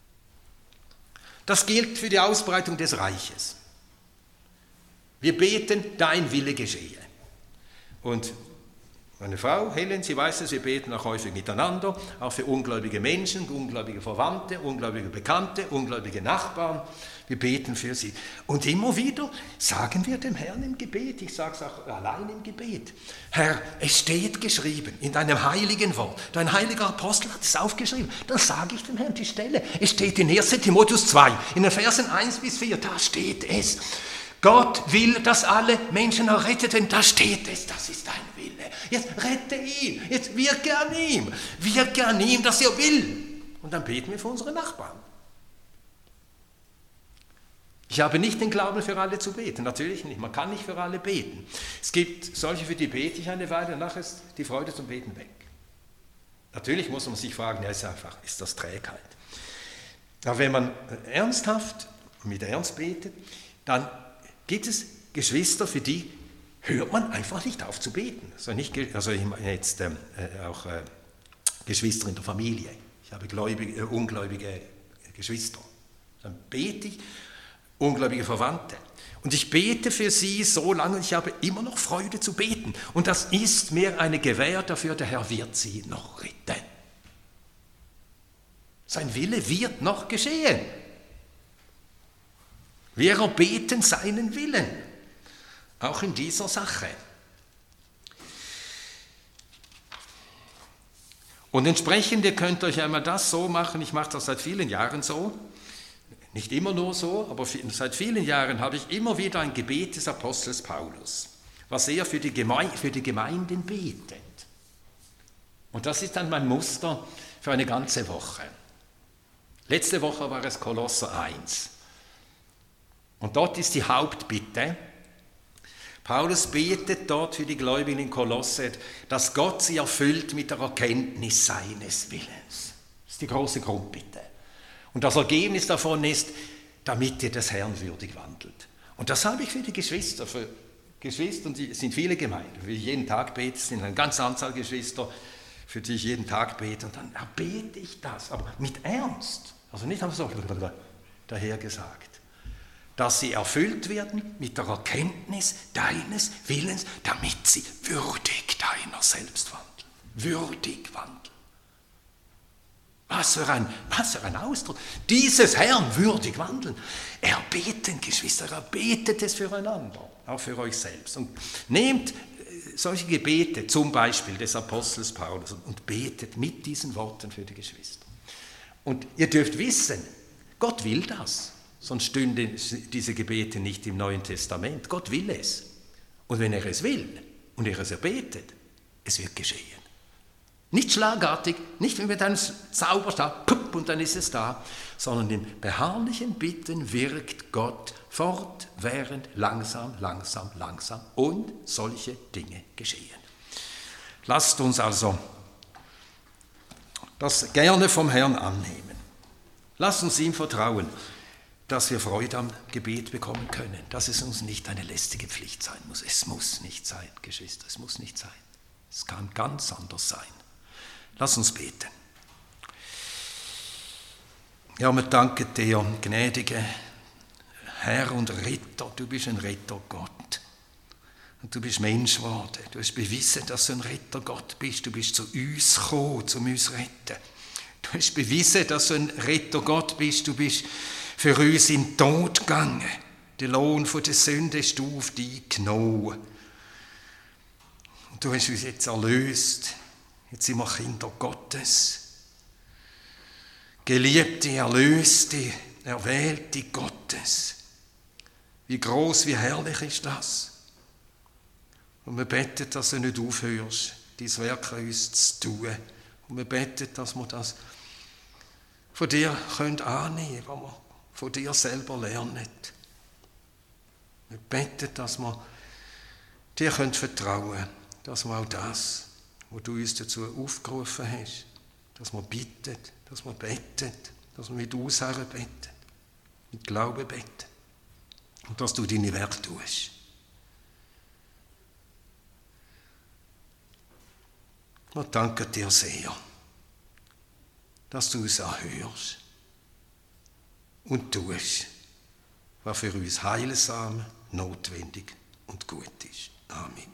Das gilt für die Ausbreitung des Reiches. Wir beten, dein Wille geschehe. Und meine Frau, Helen, sie weiß es, wir beten auch häufig miteinander, auch für ungläubige Menschen, ungläubige Verwandte, ungläubige Bekannte, ungläubige Nachbarn. Wir beten für sie. Und immer wieder sagen wir dem Herrn im Gebet, ich sage es auch allein im Gebet, Herr, es steht geschrieben in deinem heiligen Wort, dein heiliger Apostel hat es aufgeschrieben, dann sage ich dem Herrn die Stelle, es steht in erster Timotheus zwei, in den Versen eins bis vier, da steht es, Gott will, dass alle Menschen errettet werden, da steht es, das ist dein Wille. Jetzt rette ihn, jetzt wirke an ihm, wirke an ihm, dass er will. Und dann beten wir für unsere Nachbarn. Ich habe nicht den Glauben, für alle zu beten, natürlich nicht, man kann nicht für alle beten. Es gibt solche, für die bete ich eine Weile, danach ist die Freude zum Beten weg. Natürlich muss man sich fragen, ja, ist einfach, ist das Trägheit? Aber wenn man ernsthaft, mit Ernst betet, dann gibt es Geschwister, für die hört man einfach nicht auf zu beten. Also, nicht, also ich meine jetzt ähm, auch äh, Geschwister in der Familie. Ich habe gläubige, äh, ungläubige Geschwister. Dann bete ich, ungläubige Verwandte. Und ich bete für sie so lange, ich habe immer noch Freude zu beten. Und das ist mir eine Gewähr dafür, der Herr wird sie noch retten. Sein Wille wird noch geschehen. Wir erbeten seinen Willen, auch in dieser Sache. Und entsprechend, ihr könnt euch einmal das so machen, ich mache das seit vielen Jahren so, nicht immer nur so, aber seit vielen Jahren habe ich immer wieder ein Gebet des Apostels Paulus, was er für die, Geme- für die Gemeinden betet. Und das ist dann mein Muster für eine ganze Woche. Letzte Woche war es Kolosser eins. Und dort ist die Hauptbitte. Paulus betet dort für die Gläubigen in Kolosse, dass Gott sie erfüllt mit der Erkenntnis seines Willens. Das ist die große Grundbitte. Und das Ergebnis davon ist, damit ihr des Herrn würdig wandelt. Und das habe ich für die Geschwister, für Geschwister, und es sind viele Gemeinden, für die ich jeden Tag bete, es sind eine ganze Anzahl Geschwister, für die ich jeden Tag bete. Und dann bete ich das, aber mit Ernst, also nicht einfach so dahergesagt. Dass sie erfüllt werden mit der Erkenntnis deines Willens, damit sie würdig deiner selbst wandeln. Würdig wandeln. Was für ein, was für ein Ausdruck. Dieses Herrn würdig wandeln. Erbeten, Geschwister, erbetet es füreinander, auch für euch selbst. Und nehmt solche Gebete, zum Beispiel des Apostels Paulus, und betet mit diesen Worten für die Geschwister. Und ihr dürft wissen, Gott will das, sonst stünden diese Gebete nicht im Neuen Testament. Gott will es. Und wenn er es will und er es erbetet, es wird geschehen. Nicht schlagartig, nicht wie mit einem Zauberstab, und dann ist es da, sondern im beharrlichen Bitten wirkt Gott fortwährend, langsam, langsam, langsam und solche Dinge geschehen. Lasst uns also das gerne vom Herrn annehmen. Lasst uns ihm vertrauen, dass wir Freude am Gebet bekommen können, dass es uns nicht eine lästige Pflicht sein muss. Es muss nicht sein, Geschwister, es muss nicht sein. Es kann ganz anders sein. Lass uns beten. Ja, wir danken dir, gnädige Herr und Ritter. Du bist ein Rittergott. Und du bist Mensch geworden. Du hast bewiesen, dass du ein Rittergott bist. Du bist zu uns gekommen, um uns zu retten. Du hast bewiesen, dass du ein Rittergott bist. Du bist für uns in den Tod gegangen. Den Lohn von der Sünde hast du auf dich genommen. Und du hast uns jetzt erlöst. Jetzt sind wir Kinder Gottes. Geliebte, Erlöste, Erwählte Gottes. Wie groß, wie herrlich ist das? Und wir beten, dass du nicht aufhörst, dein Werk an uns zu tun. Und wir beten, dass wir das von dir annehmen können, was wir von dir selber lernen. Wir beten, dass wir dir vertrauen können, dass wir auch das, wo du uns dazu aufgerufen hast, dass wir bitten, dass wir beten, dass wir mit Ausharren beten, mit Glauben beten und dass du deine Werke tust. Wir danken dir sehr, dass du uns erhörst und tust, was für uns heilsam, notwendig und gut ist. Amen.